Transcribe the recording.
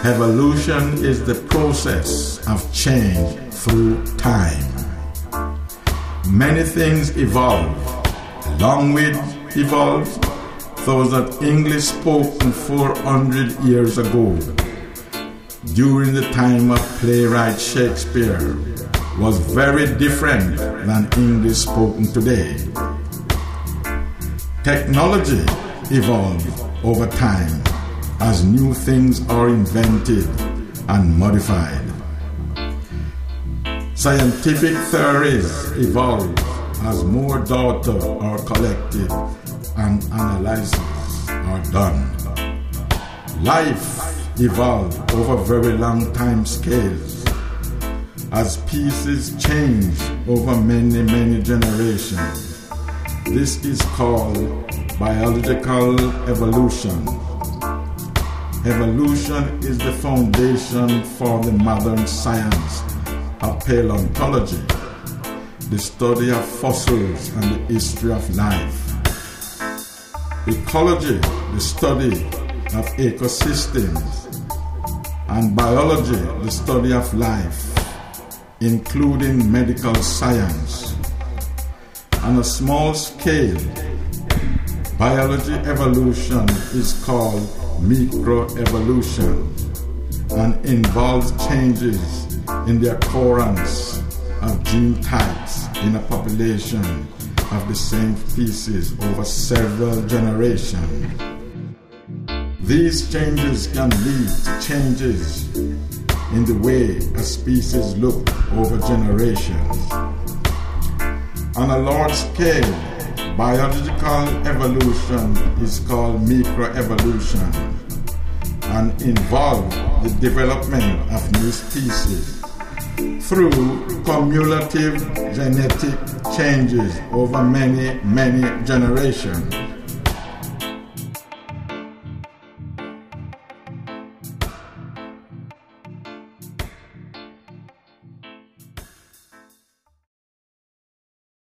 Evolution is the process of change through time. Many things evolve. Language evolved. Those that English spoken 400 years ago, during the time of playwright Shakespeare, was very different than English spoken today. Technology evolved over time as new things are invented and modified. Scientific theories evolve as more data are collected and analyses are done. Life evolved over very long time scales as species change over many generations. This is called biological evolution. Evolution is the foundation for the modern science of paleontology, the study of fossils and the history of life. Ecology, the study of ecosystems, and biology, the study of life, including medical science. On a small scale, biology evolution is called microevolution and involves changes in the occurrence of gene types in a population of the same species over several generations. These changes can lead to changes in the way a species look over generations. On a large scale, biological evolution is called microevolution and involves the development of new species through cumulative genetic changes over many generations.